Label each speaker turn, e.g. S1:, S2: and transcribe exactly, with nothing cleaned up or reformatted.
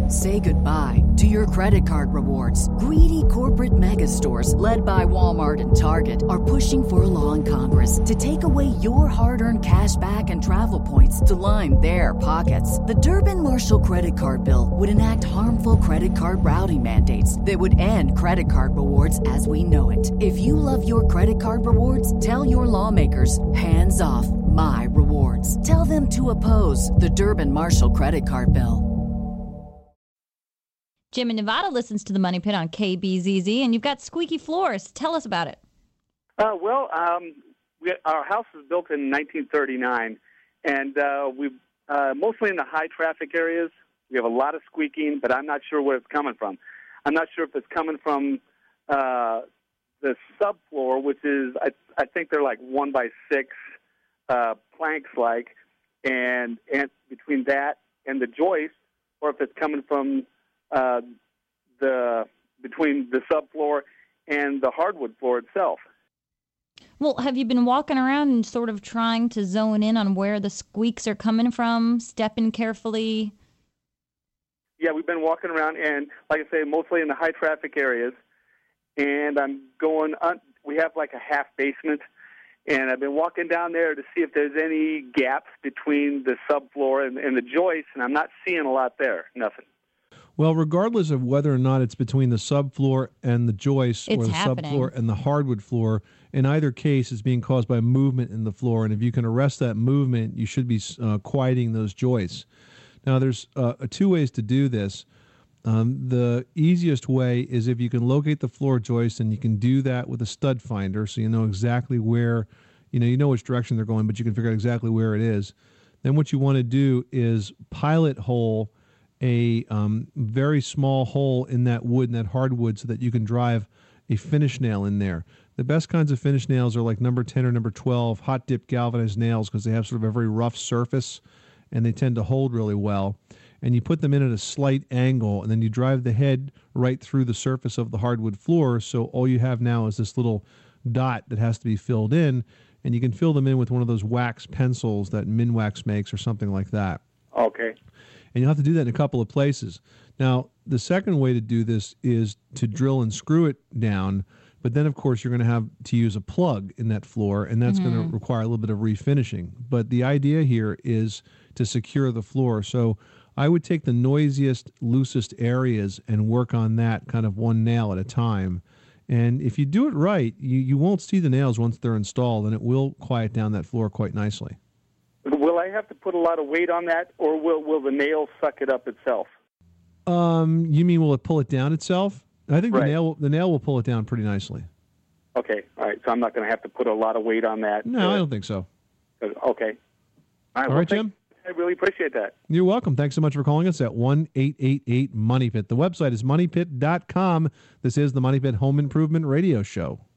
S1: Say goodbye to your credit card rewards. Greedy corporate mega stores, led by Walmart and Target, are pushing for a law in Congress to take away your hard-earned cash back and travel points to line their pockets. The Durbin-Marshall credit card bill would enact harmful credit card routing mandates that would end credit card rewards as we know it. If you love your credit card rewards, tell your lawmakers, hands off my rewards. Tell them to oppose the Durbin-Marshall credit card bill.
S2: Jim in Nevada listens to the Money Pit on K B Z Z, and you've got squeaky floors. Tell us about it.
S3: Uh, well, um, we, our house was built in nineteen thirty-nine, and uh, we uh, mostly in the high traffic areas. We have a lot of squeaking, but I'm not sure where it's coming from. I'm not sure if it's coming from uh, the subfloor, which is I, I think they're like one by six uh, planks, like, and and between that and the joist, or if it's coming from Uh, the between the subfloor and the hardwood floor itself.
S2: Well, have you been walking around and sort of trying to zone in on where the squeaks are coming from, stepping carefully?
S3: Yeah, we've been walking around, and like I say, mostly in the high traffic areas. And I'm going. Un- we have like a half basement, and I've been walking down there to see if there's any gaps between the subfloor and, and the joist, and I'm not seeing a lot there. Nothing.
S4: Well, regardless of whether or not it's between the subfloor and the joist
S2: It's
S4: or the
S2: happening.
S4: subfloor and the hardwood floor, in either case, it's being caused by movement in the floor. And if you can arrest that movement, you should be uh, quieting those joists. Now, there's uh, two ways to do this. Um, the easiest way is if you can locate the floor joist, and you can do that with a stud finder, so you know exactly where, you know, you know which direction they're going, but you can figure out exactly where it is. Then what you want to do is pilot hole a um, very small hole in that wood, in that hardwood, so that you can drive a finish nail in there. The best kinds of finish nails are like number ten or number twelve, hot dip galvanized nails, because they have sort of a very rough surface and they tend to hold really well. And you put them in at a slight angle, and then you drive the head right through the surface of the hardwood floor, so all you have now is this little dot that has to be filled in, and you can fill them in with one of those wax pencils that Minwax makes or something like that.
S3: Okay.
S4: And you'll have to do that in a couple of places. Now, the second way to do this is to drill and screw it down, but then, of course, you're going to have to use a plug in that floor, and that's mm-hmm. going to require a little bit of refinishing. But the idea here is to secure the floor. So I would take the noisiest, loosest areas and work on that kind of one nail at a time. And if you do it right, you, you won't see the nails once they're installed, and it will quiet down that floor quite nicely.
S3: Will I have to put a lot of weight on that, or will will the nail suck it up itself?
S4: Um, you mean will it pull it down itself? I think
S3: right.
S4: the nail the nail will pull it down pretty nicely.
S3: Okay, all right. So I'm not going to have to put a lot of weight on that.
S4: No,
S3: uh,
S4: I don't think so.
S3: Okay. All right,
S4: all
S3: well,
S4: right,
S3: thank,
S4: Jim.
S3: I really appreciate that.
S4: You're welcome. Thanks so much for calling us at one eight eight eight Money Pit. The website is money pit dot com. This is the Money Pit Home Improvement Radio Show.